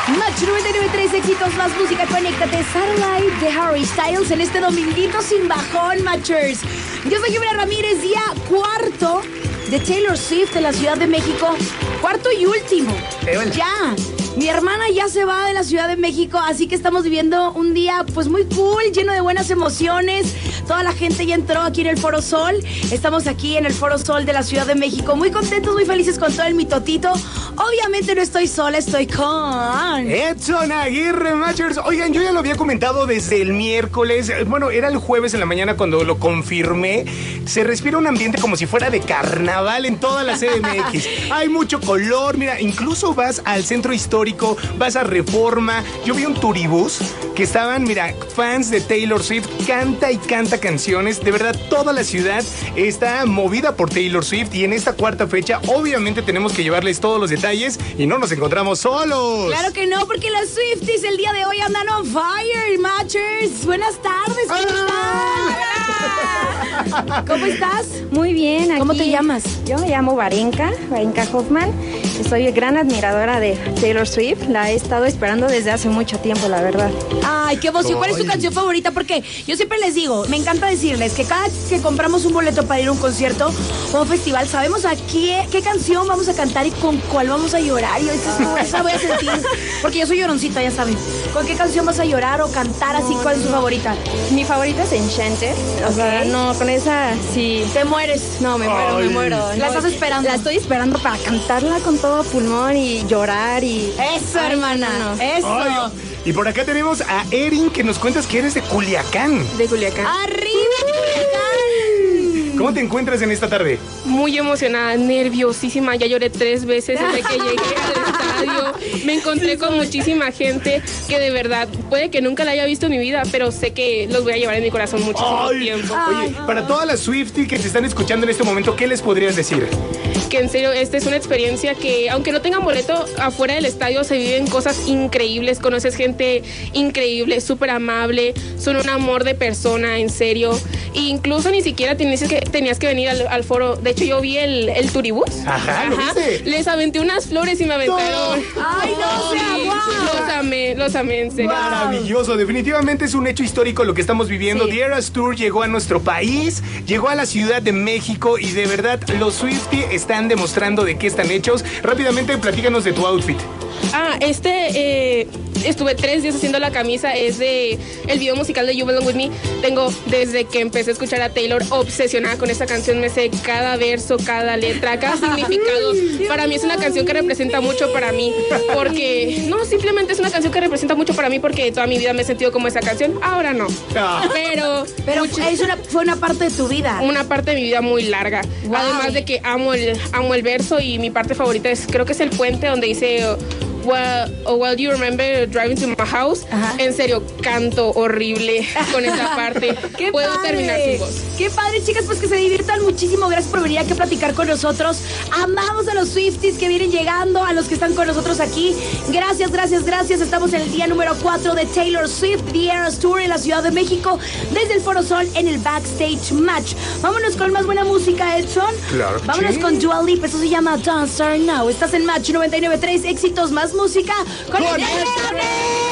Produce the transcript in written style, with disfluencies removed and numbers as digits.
Match 99.3, éxitos más música, conéctate. Satellite de Harry Styles en este dominguito sin bajón, Matchers. Yo soy Jimena Ramírez, día cuarto de Taylor Swift en la Ciudad de México. Cuarto y último. Ya. Mi hermana ya se va de la Ciudad de México, así que estamos viviendo un día pues muy cool, lleno de buenas emociones. Toda la gente ya entró aquí en el Foro Sol. Estamos aquí en el Foro Sol de la Ciudad de México, muy contentos, muy felices con todo el mitotito. Obviamente no estoy sola, estoy con Edson Aguirre, Matchers. Oigan, yo ya lo había comentado desde el miércoles. Bueno, era el jueves en la mañana cuando lo confirmé. Se respira un ambiente como si fuera de carnaval en toda la CDMX. Hay mucho color, mira, incluso vas al centro histórico, vas a Reforma. Yo vi un turibús que estaban, mira, fans de Taylor Swift, canta y canta canciones. De verdad, toda la ciudad está movida por Taylor Swift y en esta cuarta fecha, obviamente tenemos que llevarles todos los detalles y no nos encontramos solos. Claro que no, porque las Swifties el día de hoy andan on fire, Matchers. Buenas tardes, ¿cómo estás? ¿Cómo estás? Muy bien. Aquí. ¿Cómo te llamas? Yo me llamo Varenka Hoffman. Soy gran admiradora de Taylor Swift. La he estado esperando desde hace mucho tiempo, la verdad. Ay, qué emoción. ¿Cuál es tu canción favorita? Porque yo siempre les digo, me encanta decirles que cada que compramos un boleto para ir a un concierto o un festival, sabemos a qué canción vamos a cantar y con cuál vamos a llorar. Y esa voy a sentir, porque yo soy lloroncita, ya saben. ¿Con qué canción vas a llorar o cantar así? ¿Cuál es tu favorita? Mi favorita es Enchanted. O sea, no, con esa sí. Te mueres. No, me muero. La estás esperando. La estoy esperando para cantarla con todo pulmón y llorar y... Eso, hermana. No. Eso. Ay, y por acá tenemos a Erin, que nos cuentas que eres de Culiacán. De Culiacán. ¡Arriba, Culiacán! ¿Cómo te encuentras en esta tarde? Muy emocionada, nerviosísima. Ya lloré 3 veces desde que llegué al estadio. Me encontré con muchísima gente que de verdad puede que nunca la haya visto en mi vida, pero sé que los voy a llevar en mi corazón muchísimo tiempo. Oye, para todas las Swifties que te están escuchando en este momento, ¿qué les podrías decir? Que en serio, esta es una experiencia que, aunque no tengan boleto, afuera del estadio se viven cosas increíbles, conoces gente increíble, súper amable, son un amor de persona, en serio. E incluso ni siquiera tenías que venir al foro. De hecho, yo vi el turibús. Ajá, ¿lo viste? Les aventé unas flores y me aventaron. ¡Ay, no sea guau! Los amé, en serio. Maravilloso, definitivamente es un hecho histórico lo que estamos viviendo. Sí. The Eras Tour llegó a nuestro país, llegó a la Ciudad de México y de verdad los Swifties están demostrando de qué están hechos. Rápidamente, platícanos de tu outfit. Estuve 3 días haciendo la camisa, es de el video musical de You Belong With Me. Tengo, desde que empecé a escuchar a Taylor, obsesionada con esta canción. Me sé cada verso, cada letra, cada significado. Para mí es una canción que representa mucho para mí, porque, no, simplemente es una canción que representa mucho para mí porque toda mi vida me he sentido como esa canción. Ahora no. Pero fue una parte de tu vida. Una parte de mi vida muy larga. Wow. Además de que amo el verso, y mi parte favorita creo que es el puente donde dice Well, do you remember driving to my house? Ajá. En serio, canto horrible con esa parte. ¡Qué Puedo padre! terminar sin voz. ¡Qué padre, chicas! Pues que se diviertan muchísimo. Gracias por venir aquí a platicar con nosotros. Amamos a los Swifties que vienen llegando, a los que están con nosotros aquí. Gracias. Estamos en el día número 4 de Taylor Swift, The Eras Tour en la Ciudad de México, desde el Foro Sol en el Backstage Match. Vámonos con más buena música, Edson. Claro. Vámonos con Dua Lipa. Eso se llama Don't Start Now. Estás en Match 99.3, éxitos más música. ¡Conéctate!